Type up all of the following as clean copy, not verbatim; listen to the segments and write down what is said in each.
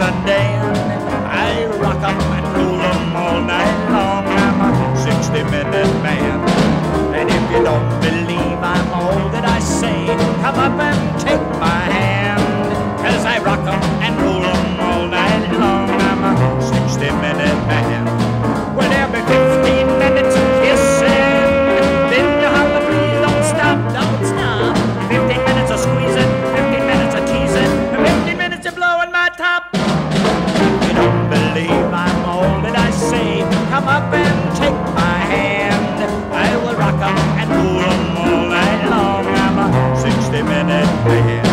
Dan. I rock 'em and roll 'em all night long. I'm a 60-minute man. And if you don't believe I'm all that I say, come up and take my hand. 'Cause I rock 'em and roll 'em all night long. I'm a 60-minute man. Well, every 15 minutes of kissing, then you holler, please don't stop, don't stop. 15 minutes of squeezing, 15 minutes of teasing, 15 minutes of blowing my top. If you don't believe I'm all that I say, come up and take my hand. I will rock 'em and roll 'em all night long. I'm a 60-minute man.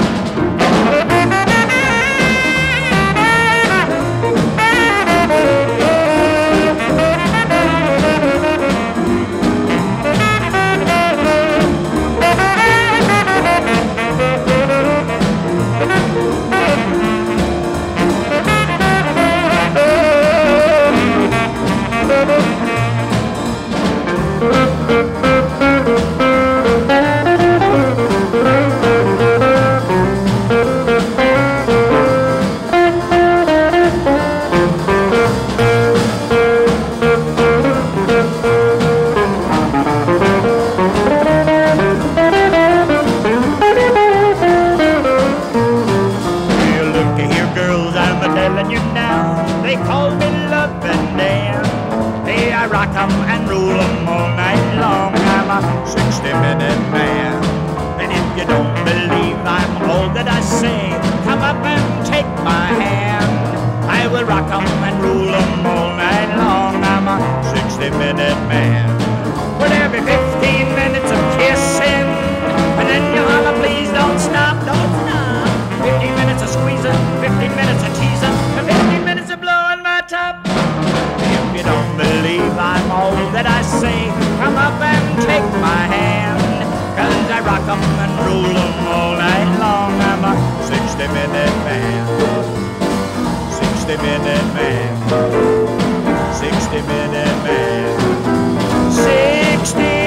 They call me Lovin' Dan. Hey, I rock 'em and roll 'em all night long. I'm a 60-minute man. And if you don't believe I'm all that I say, come up and take my hand. I will rock 'em and roll 'em all night long. I'm a 60-minute man. Well, every 15 minutes of kissing, and then you holler, please don't stop, don't stop. 15 minutes of squeezing, 15 minutes of teasing, 15 minutes of blowing my top. If you don't believe I'm all that I say, come up and take my hand. 'Cause I rock 'em and roll 'em all night long. I'm a 60-minute man. 60-minute man. 60-minute man. 60